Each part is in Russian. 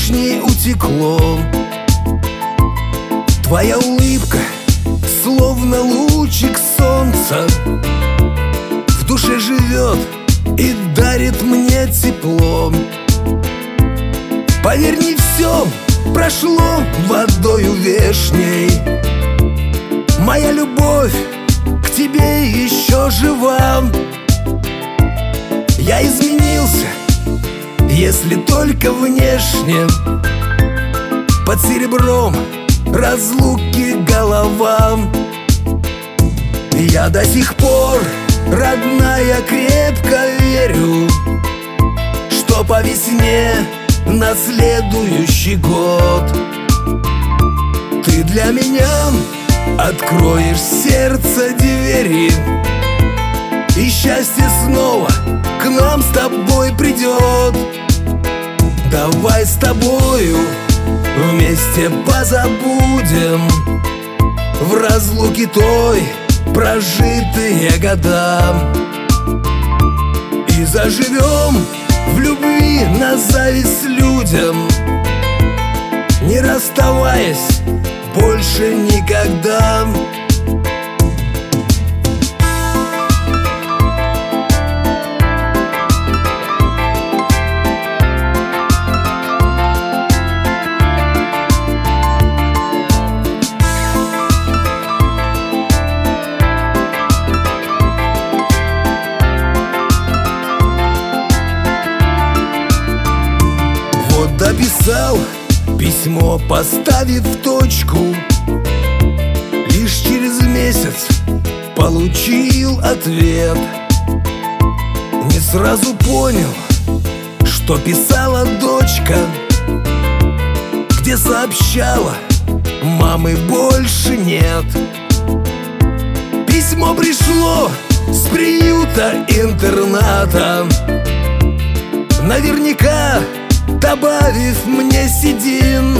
вишней утекло. Твоя улыбка, словно лучик солнца, в душе живет и дарит мне тепло. Поверь, не все прошло водою вешней. Моя любовь к тебе еще жива. Я изменился, если только внешне. Под серебром разлуки голова. Я до сих пор, родная, крепко верю, что по весне на следующий год ты для меня откроешь сердце двери, и счастье снова к нам с тобой придет. Давай с тобою вместе позабудем в разлуке той прожитые года, и заживем в любви на зависть людям, не расставаясь больше никогда. Дописал письмо, поставив точку. Лишь через месяц получил ответ. Не сразу понял, что писала дочка, где сообщала: мамы больше нет. Письмо пришло с приюта-интерната, наверняка добавив мне седин.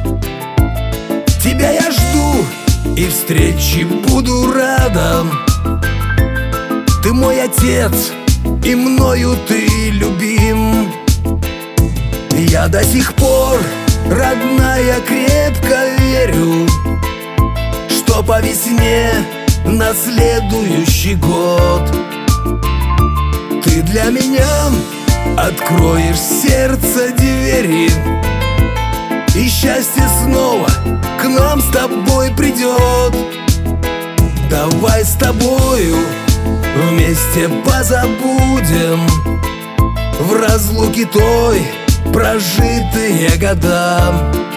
Тебя я жду и встречи буду рада. Ты мой отец, и мною ты любим. Я до сих пор, родная, крепко верю, что по весне на следующий год ты для меня откроешь сердце двери, и счастье снова к нам с тобой придет. Давай с тобою вместе позабудем в разлуке той прожитые года,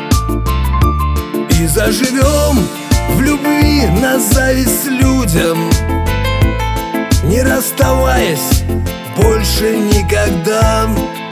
и заживем в любви на зависть людям, не расставаясь больше никогда.